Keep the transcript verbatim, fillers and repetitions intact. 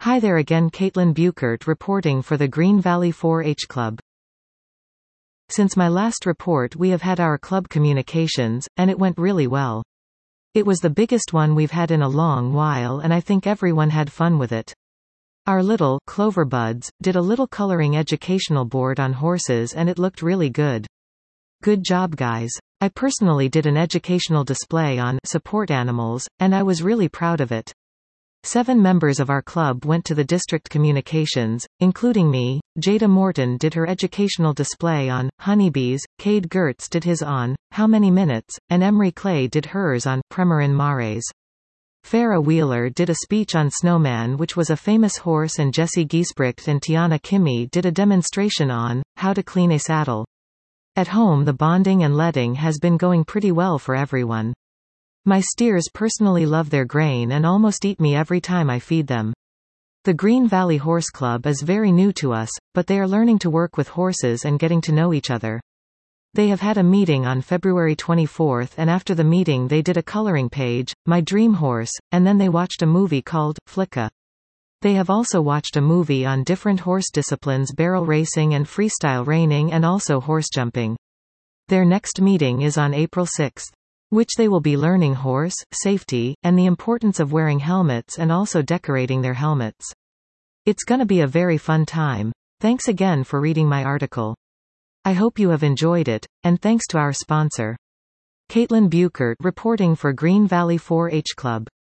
Hi there again, Caitlin Buchert reporting for the Green Valley four H Club. Since my last report we have had our club communications, and it went really well. It was the biggest one we've had in a long while and I think everyone had fun with it. Our little Clover Buds did a little coloring educational board on horses and it looked really good. Good job guys. I personally did an educational display on support animals, and I was really proud of it. Seven members of our club went to the district communications, including me. Jada Morton did her educational display on honeybees, Cade Gertz did his on How Many Minutes, and Emery Clay did hers on Premarin Mares. Farah Wheeler did a speech on Snowman, which was a famous horse, and Jesse Giesbrecht and Tiana Kimmy did a demonstration on how to clean a saddle. At home the bonding and letting has been going pretty well for everyone. My steers personally love their grain and almost eat me every time I feed them. The Green Valley Horse Club is very new to us, but they are learning to work with horses and getting to know each other. They have had a meeting on February twenty-fourth, and after the meeting they did a coloring page, My Dream Horse, and then they watched a movie called Flicka. They have also watched a movie on different horse disciplines, barrel racing and freestyle reining, and also horse jumping. Their next meeting is on April sixth. Which they will be learning horse safety, and the importance of wearing helmets and also decorating their helmets. It's gonna be a very fun time. Thanks again for reading my article. I hope you have enjoyed it, and thanks to our sponsor. Caitlin Buchert reporting for Green Valley four H Club.